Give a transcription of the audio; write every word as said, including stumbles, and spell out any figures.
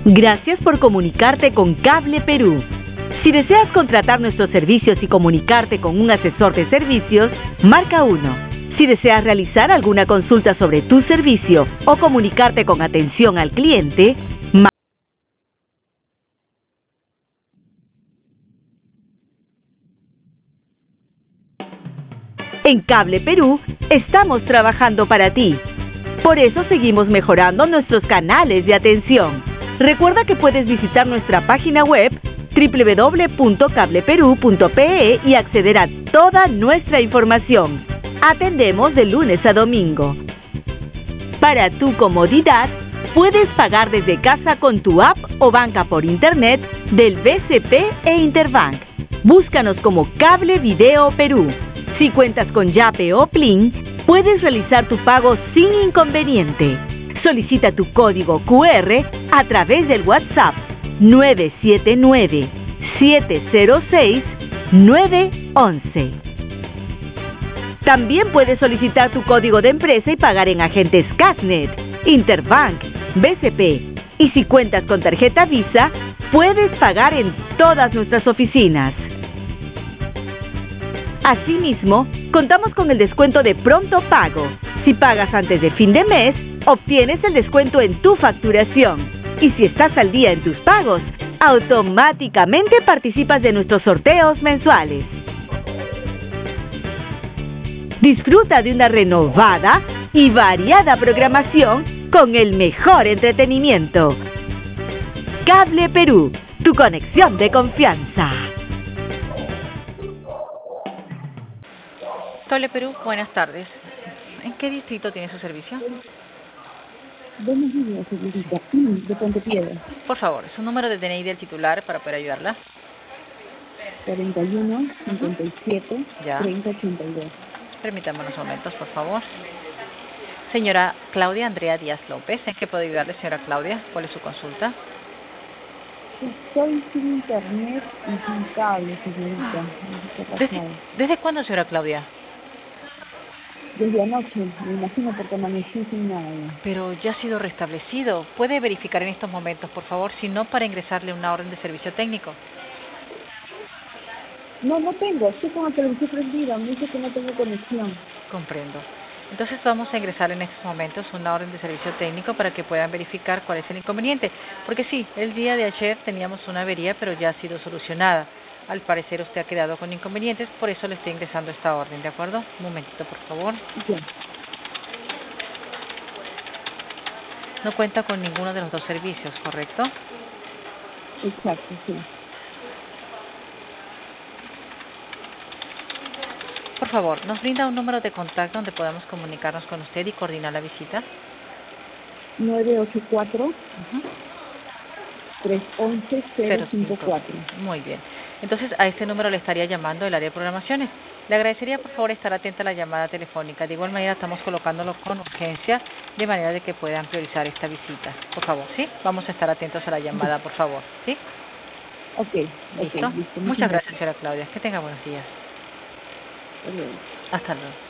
Gracias por comunicarte con Cable Perú. Si deseas contratar nuestros servicios y comunicarte con un asesor de servicios, marca uno. Si deseas realizar alguna consulta sobre tu servicio o comunicarte con atención al cliente, marca En Cable Perú estamos trabajando para ti. Por eso seguimos mejorando nuestros canales de atención. Recuerda que puedes visitar nuestra página web doble u doble u doble u punto cable perú punto pe e y acceder a toda nuestra información. Atendemos de lunes a domingo. Para tu comodidad, puedes pagar desde casa con tu app o banca por internet del B C P e Interbank. Búscanos como Cable Video Perú. Si cuentas con Yape o Plin, puedes realizar tu pago sin inconveniente. Solicita tu código cu erre a través del WhatsApp nueve siete nueve, siete cero seis, nueve uno uno. También puedes solicitar tu código de empresa y pagar en agentes Casnet, Interbank, B C P. Y si cuentas con tarjeta Visa, puedes pagar en todas nuestras oficinas. Asimismo, contamos con el descuento de pronto pago. Si pagas antes de fin de mes, obtienes el descuento en tu facturación. Y si estás al día en tus pagos, automáticamente participas de nuestros sorteos mensuales. Disfruta de una renovada y variada programación con el mejor entretenimiento. Cable Perú, tu conexión de confianza. Cable Perú, buenas tardes. ¿En qué distrito tiene su servicio? Buenos días, señorita. De Pontepiedra. Por favor, su número de D N I del titular para poder ayudarla. cuarenta y uno, cincuenta y siete, Ya. treinta, ochenta y dos. Permítame unos momentos, por favor. Señora Claudia Andrea Díaz López, ¿en qué puedo ayudarle, señora Claudia? ¿Cuál es su consulta? Estoy sin internet y sin cable, señorita. No sé qué ha ¿Desde, pasado. ¿Desde cuándo, señora Claudia? Desde anoche, me imagino, porque amanecí sin nada. Pero ya ha sido restablecido. ¿Puede verificar en estos momentos, por favor? Si no, para ingresarle una orden de servicio técnico. No, no tengo. Estoy con la televisión prendida. Me dice que no tengo conexión. Comprendo. Entonces vamos a ingresar en estos momentos una orden de servicio técnico para que puedan verificar cuál es el inconveniente. Porque sí, el día de ayer teníamos una avería, pero ya ha sido solucionada. Al parecer usted ha quedado con inconvenientes, por eso le estoy ingresando esta orden, ¿de acuerdo? Un momentito, por favor. Ya. No cuenta con ninguno de los dos servicios, ¿correcto? Exacto, sí. Por favor, ¿nos brinda un número de contacto donde podamos comunicarnos con usted y coordinar la visita? nueve ocho cuatro, Uh-huh. tres once, cero cinco cuatro. Muy bien. Entonces, a este número le estaría llamando el área de programaciones. Le agradecería, por favor, estar atenta a la llamada telefónica. De igual manera, estamos colocándolo con urgencia, de manera de que puedan priorizar esta visita. Por favor, ¿sí? Vamos a estar atentos a la llamada, por favor, ¿sí? Ok, ¿Listo? ok, listo. Muchas gracias, señora Claudia. Que tenga buenos días. Hasta luego. Hasta luego.